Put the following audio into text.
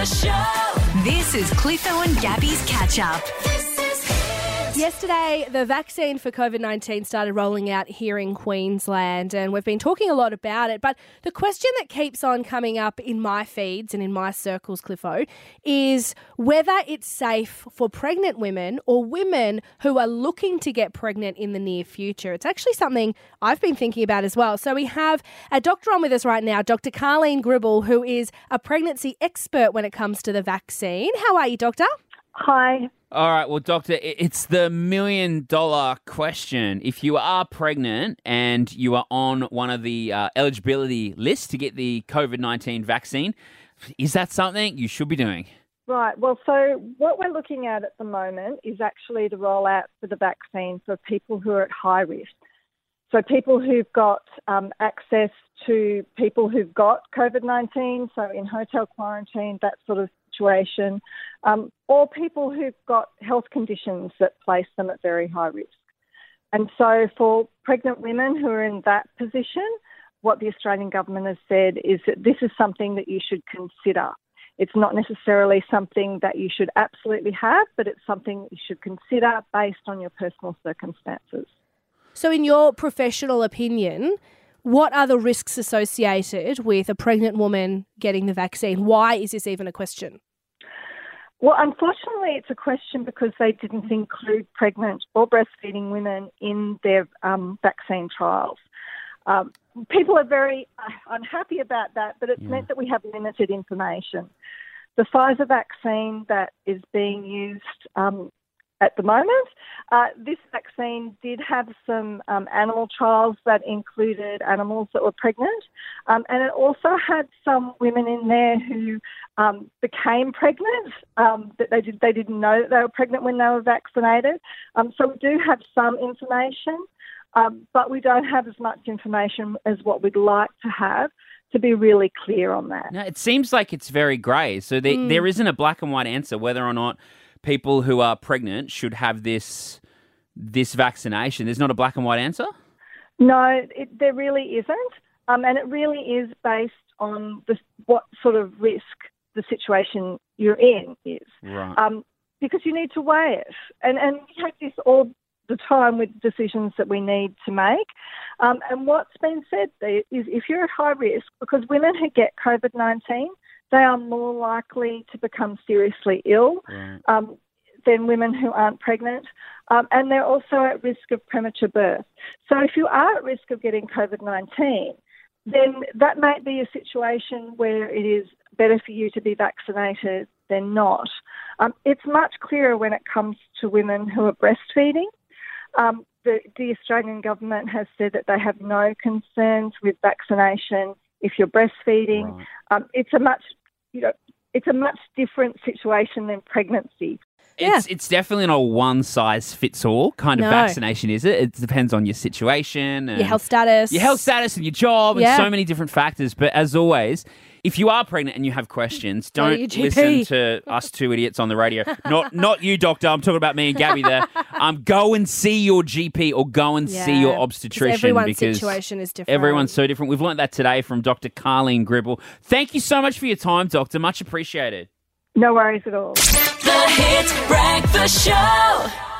Breakfast Show. This is Cliffo and Gabby's Catch Up. Yesterday, the vaccine for COVID-19 started rolling out here in Queensland, and we've been talking a lot about it. But the question that keeps on coming up in my feeds and in my circles, Cliffo, is whether it's safe for pregnant women or women who are looking to get pregnant in the near future. It's actually something I've been thinking about as well. So we have a doctor on with us right now, Dr. Carleen Gribble, who is a pregnancy expert when it comes to the vaccine. How are you, Doctor? Hi. All right, well, Doctor, it's the million-dollar question. If you are pregnant and you are on one of the eligibility lists to get the COVID-19 vaccine, is that something you should be doing? Right. Well, so what we're looking at the moment is actually the rollout for the vaccine for people who are at high risk. So people who've got access to people who've got COVID-19, so in hotel quarantine, that sort of situation, or people who've got health conditions that place them at very high risk. And so for pregnant women who are in that position, what the Australian government has said is that this is something that you should consider. It's not necessarily something that you should absolutely have, but it's something you should consider based on your personal circumstances. So in your professional opinion, what are the risks associated with a pregnant woman getting the vaccine? Why is this even a question? Well, unfortunately, it's a question because they didn't include pregnant or breastfeeding women in their vaccine trials. People are very unhappy about that, but it's meant that we have limited information. The Pfizer vaccine that is being used at the moment, this vaccine did have some animal trials that included animals that were pregnant, and it also had some women in there who became pregnant, that they didn't know that they were pregnant when they were vaccinated. So we do have some information, but we don't have as much information as what we'd like to have to be really clear on that. No, it seems like it's very grey. So there isn't a black and white answer whether or not people who are pregnant should have this vaccination. There's not a black and white answer? No, there really isn't. And it really is based on what sort of risk the situation you're in is. Right. Because you need to weigh it. And we take this all the time with decisions that we need to make. And what's been said there is if you're at high risk, because women who get COVID-19, they are more likely to become seriously ill than women who aren't pregnant. And they're also at risk of premature birth. So if you are at risk of getting COVID-19, then that might be a situation where it is better for you to be vaccinated than not. It's much clearer when it comes to women who are breastfeeding. The Australian government has said that they have no concerns with vaccination if you're breastfeeding. Right. It's a much different situation than pregnancy. It's definitely not a one-size-fits-all kind of vaccination, is it? It depends on your situation. And your health status. And your job and so many different factors. But as always, if you are pregnant and you have questions, don't listen to us two idiots on the radio. Not you, Doctor. I'm talking about me and Gabby there. Go and see your GP or go and see your obstetrician. Everyone's situation is different. Everyone's so different. We've learnt that today from Dr. Carleen Gribble. Thank you so much for your time, Doctor. Much appreciated. No worries at all. The Hit Breakfast Show.